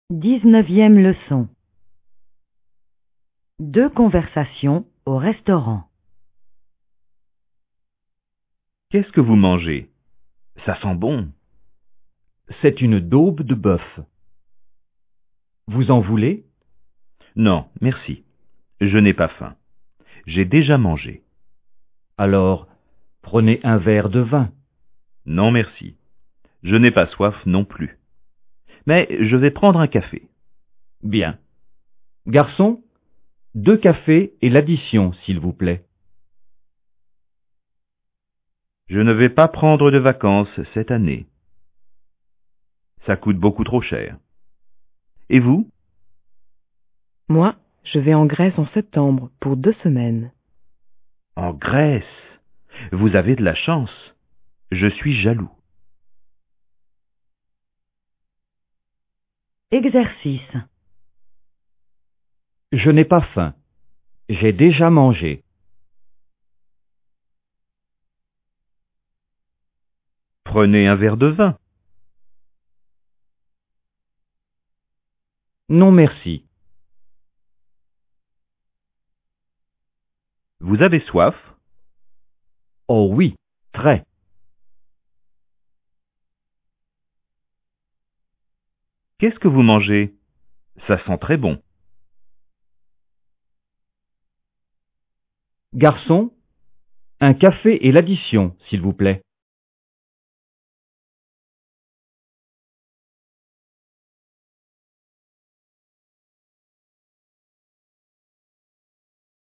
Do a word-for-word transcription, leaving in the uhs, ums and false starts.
Dix-neuvième leçon. Deux conversations au restaurant. Qu'est-ce que vous mangez? Ça sent bon. C'est une daube de bœuf. Vous en voulez? Non, merci. Je n'ai pas faim. J'ai déjà mangé. Alors, prenez un verre de vin. Non, merci. Je n'ai pas soif non plus. Mais je vais prendre un café. Bien. Garçon, deux cafés et l'addition, s'il vous plaît. Je ne vais pas prendre de vacances cette année. Ça coûte beaucoup trop cher. Et vous? Moi, je vais en Grèce en septembre pour deux semaines. En Grèce? Vous avez de la chance. Je suis jaloux. Exercice. Je n'ai pas faim. J'ai déjà mangé. Prenez un verre de vin. Non, merci. Vous avez soif? Oh oui, très. Qu'est-ce que vous mangez? Ça sent très bon. Garçon, un café et l'addition, s'il vous plaît.